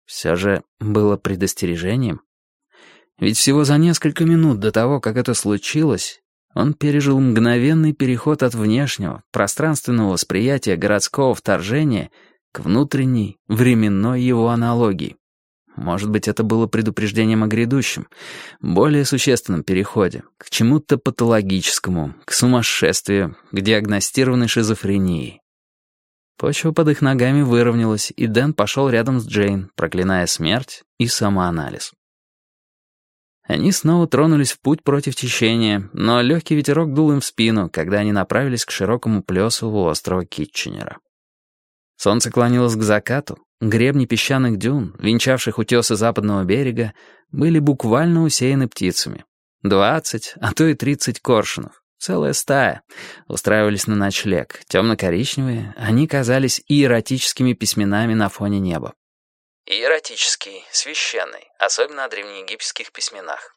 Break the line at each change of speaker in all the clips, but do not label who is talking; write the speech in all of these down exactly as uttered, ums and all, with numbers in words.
все же было предостережением. Ведь всего за несколько минут до того, как это случилось, он пережил мгновенный переход от внешнего, пространственного восприятия городского вторжения к внутренней, временной его аналогии. Может быть, это было предупреждением о грядущем, более существенном переходе, к чему-то патологическому, к сумасшествию, к диагностированной шизофрении. Почва под их ногами выровнялась, и Дэн пошел рядом с Джейн, проклиная смерть и самоанализ. Они снова тронулись в путь против течения, но легкий ветерок дул им в спину, когда они направились к широкому плесу у острова Китченера. Солнце клонилось к закату, гребни песчаных дюн, венчавших утесы западного берега, были буквально усеяны птицами. Двадцать, а то и тридцать коршунов, целая стая, устраивались на ночлег. Темно-коричневые, они казались иеротическими письменами на фоне неба. Иеротический, священный, особенно о древнеегипетских письменах.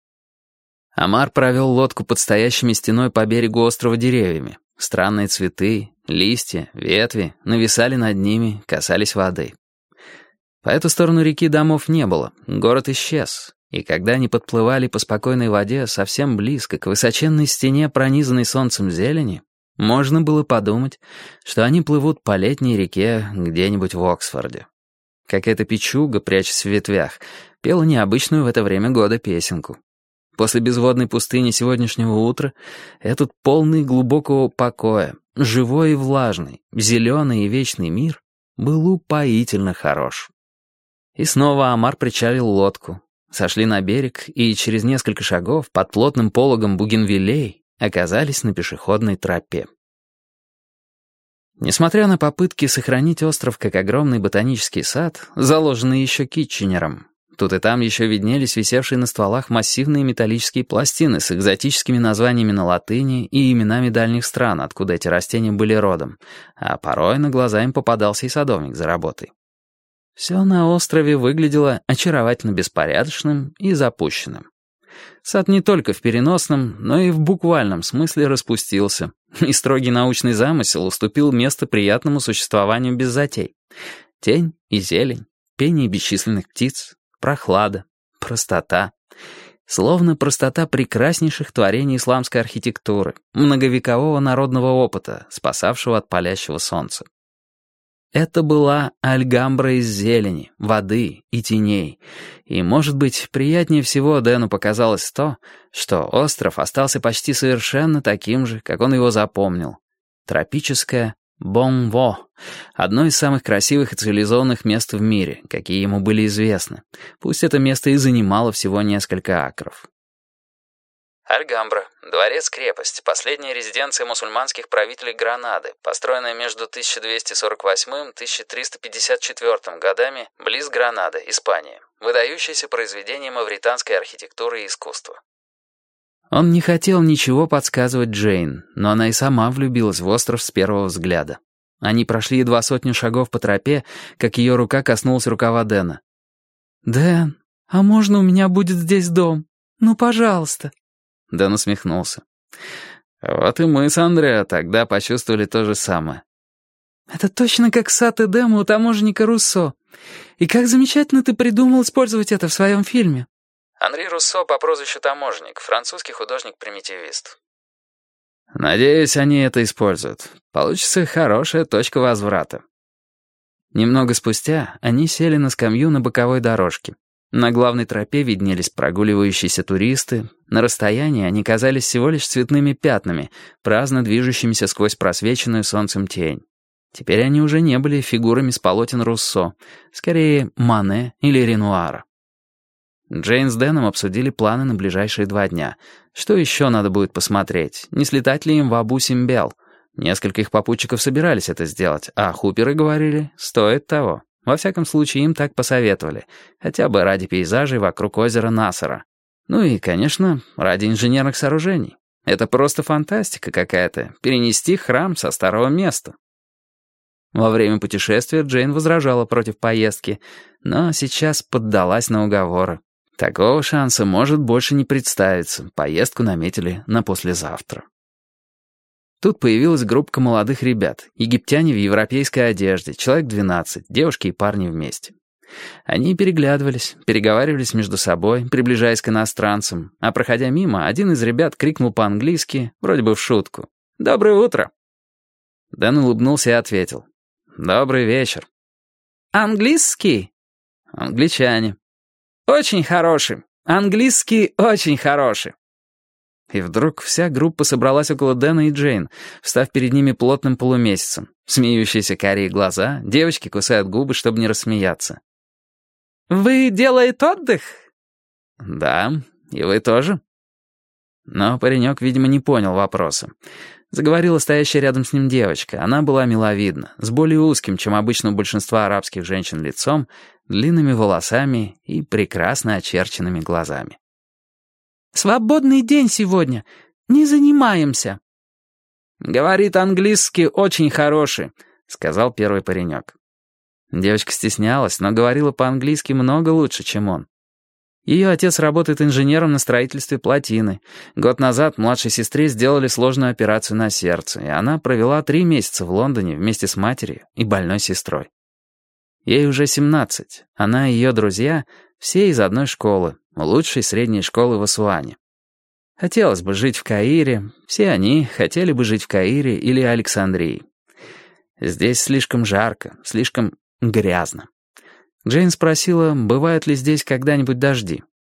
Омар провел лодку под стоящими стеной по берегу острова деревьями. Странные цветы, листья, ветви нависали над ними, касались воды. По эту сторону реки домов не было, город исчез. И когда они подплывали по спокойной воде совсем близко к высоченной стене, пронизанной солнцем зелени, можно было подумать, что они плывут по летней реке где-нибудь в Оксфорде. Какая-то печуга, прячась в ветвях, пела необычную в это время года песенку. После безводной пустыни сегодняшнего утра этот полный глубокого покоя, живой и влажный, зеленый и вечный мир был упоительно хорош. И снова Омар причалил лодку. Сошли на берег и через несколько шагов под плотным пологом бугенвиллей оказались на пешеходной тропе. Несмотря на попытки сохранить остров как огромный ботанический сад, заложенный еще Китченером, тут и там еще виднелись висевшие на стволах массивные металлические пластины с экзотическими названиями на латыни и именами дальних стран, откуда эти растения были родом, а порой на глаза им попадался и садовник за работой. Все на острове выглядело очаровательно беспорядочным и запущенным. Сад не только в переносном, но и в буквальном смысле распустился, и строгий научный замысел уступил место приятному существованию без затей. Тень и зелень, пение бесчисленных птиц, прохлада, простота. Словно простота прекраснейших творений исламской архитектуры, многовекового народного опыта, спасавшего от палящего солнца. Это была Альгамбра из зелени, воды и теней. И, может быть, приятнее всего Дэну показалось то, что остров остался почти совершенно таким же, как он его запомнил. Тропическое Бонво, одно из самых красивых и цивилизованных мест в мире, какие ему были известны. Пусть это место и занимало всего несколько акров. Альгамбра, дворец-крепость, последняя резиденция мусульманских правителей Гранады, построенная между тысяча двести сорок восьмым и тысяча триста пятьдесят четвёртым годами близ Гранады, Испания, выдающееся произведение мавританской архитектуры и искусства. Он не хотел ничего подсказывать Джейн, но она и сама влюбилась в остров с первого взгляда. Они прошли едва сотню шагов по тропе, как ее рука коснулась рукава Дэна. «Дэн, а можно у меня будет здесь дом? Ну, пожалуйста». Дэн усмехнулся. Вот и мы с Андреа тогда почувствовали то же самое. «Это точно как сад Эдема у таможенника Руссо. И как замечательно ты придумал использовать это в своем фильме». Анри Руссо по прозвищу Таможенник, французский художник-примитивист. Надеюсь, они это используют. Получится хорошая точка возврата. Немного спустя они сели на скамью на боковой дорожке. На главной тропе виднелись прогуливающиеся туристы. На расстоянии они казались всего лишь цветными пятнами, праздно движущимися сквозь просвеченную солнцем тень. Теперь они уже не были фигурами с полотен Руссо, скорее Мане или Ренуара. Джейн с Дэном обсудили планы на ближайшие два дня. Что еще надо будет посмотреть? Не слетать ли им в Абу-Симбел? Несколько их попутчиков собирались это сделать, а хуперы говорили, стоит того. Во всяком случае, им так посоветовали, хотя бы ради пейзажей вокруг озера Насара. Ну и, конечно, ради инженерных сооружений. Это просто фантастика какая-то, перенести храм со старого места. Во время путешествия Джейн возражала против поездки, но сейчас поддалась на уговоры. Такого шанса может больше не представиться, поездку наметили на послезавтра. Тут появилась группа молодых ребят, египтяне в европейской одежде, человек двенадцать, девушки и парни вместе. Они переглядывались, переговаривались между собой, приближаясь к иностранцам, а проходя мимо, один из ребят крикнул по-английски, вроде бы в шутку: «Доброе утро!». Дэн улыбнулся и ответил: «Добрый вечер». «Английский?» «Англичане». «Очень хороший. Английский очень хороший». И вдруг вся группа собралась около Дэна и Джейн, встав перед ними плотным полумесяцем. Смеющиеся карие глаза, девочки кусают губы, чтобы не рассмеяться. «Вы делаете отдых?» «Да, и вы тоже». Но паренек, видимо, не понял вопроса. Заговорила стоящая рядом с ним девочка. Она была миловидна, с более узким, чем обычно у большинства арабских женщин лицом, длинными волосами и прекрасно очерченными глазами. «Свободный день сегодня. Не занимаемся». «Говорит английский очень хороший», — сказал первый паренек. Девочка стеснялась, но говорила по-английски много лучше, чем он. Ее отец работает инженером на строительстве плотины. Год назад младшей сестре сделали сложную операцию на сердце, и она провела три месяца в Лондоне вместе с матерью и больной сестрой. Ей уже семнадцать. Она и ее друзья все из одной школы, лучшей средней школы в Асуане. Хотелось бы жить в Каире, все они хотели бы жить в Каире или Александрии. Здесь слишком жарко, слишком грязно. Джейн спросила, бывают ли здесь когда-нибудь дожди.